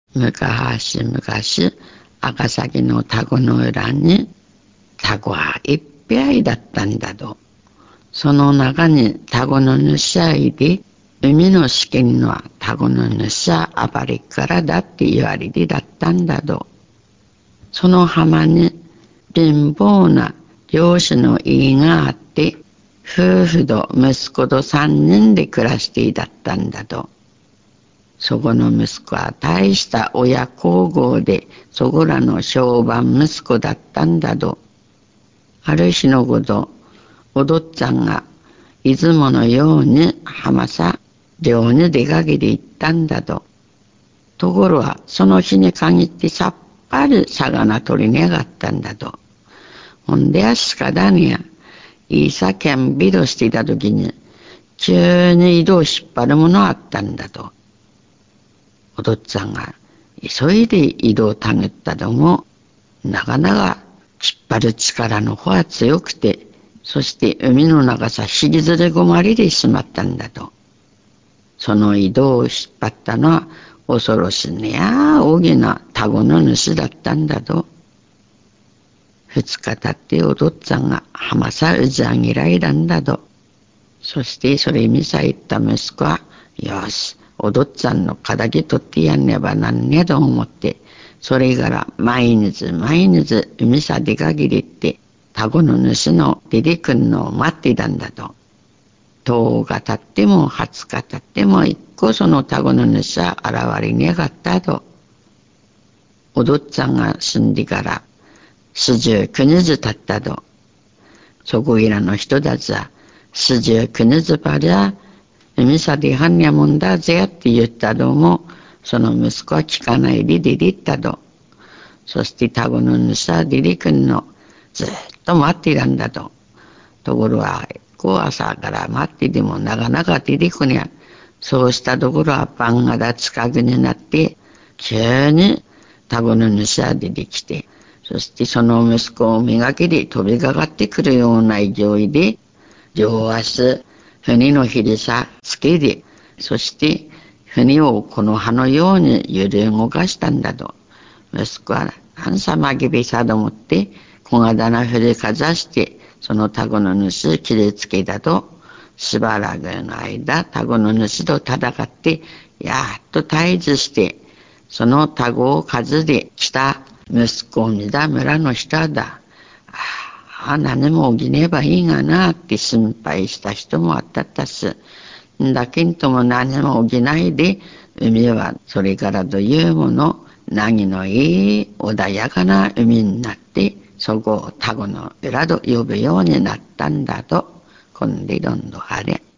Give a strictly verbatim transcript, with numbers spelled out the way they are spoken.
昔々赤崎の田子の裏に田子はいっぱいだったんだと。その中に田子の主がいて、海の資金は田子の主は暴れからだって言われてだったんだと。その浜に貧乏な漁師の家があって、夫婦と息子と三人で暮らしていだったんだと。そこの息子は大した親孝行で、そこらの商売息子だったんだと。ある日のこと、お父っつぁんがいつものように浜さ漁に出かけて行ったんだと。ところはその日に限ってさっぱり魚取りに上がったんだと。ほんでは仕方にや、いいさけんびとしていた時に、急に井戸を引っ張るものがあったんだと。お父っつぁんが急いで井戸をたぐったども、なかなか引っ張る力の方が強くて、そして海の中さ引きずり込まれてしまったんだと。その井戸を引っ張ったのは恐ろしいねや大きな田子の主だったんだと。二日経ってお父っつぁんが浜さ打ち上げられたんだと。そしてそれ見さ言った息子は、よし、お父っつぁんの敵取ってやんねばなんねと思って、それから毎日毎日海さ出かけて行って、田子の主の出てくんのを待っていたんだと。十日経っても二日経っても一個その田子の主は現れねかったと。お父っつぁんが死んでから四十九日経ったと。そこいらの人たちは四十九日ばりゃ海さ出はんにゃもんだぜって言ったども、その息子は聞かないで出て行ったと。そして田子の主は出てくんのずっと待っていたんだと。ところはこう朝から待っててもなかなか出てこにゃ。そうしたところは晩方近くになって急に田子の主は出てきて、そしてその息子をめがけて飛びかかってくるような勢いで両足船のひりさつけて、そして船をこの葉のように揺れ動かしたんだと。息子は何さまきべさと思って小型な船かざしてその田子の主切りつけたと。しばらくの間田子の主と戦ってやっと退治して、その田子を担いで来た息子を見た村の人だ。ああ、何も起きねばいいがなって心配した人もあったったし、だけんとも何も起きないで海はそれからというもの凪のいい穏やかな海になって、そこを田子の裏と呼ぶようになったんだと。こんでどんどんあれ。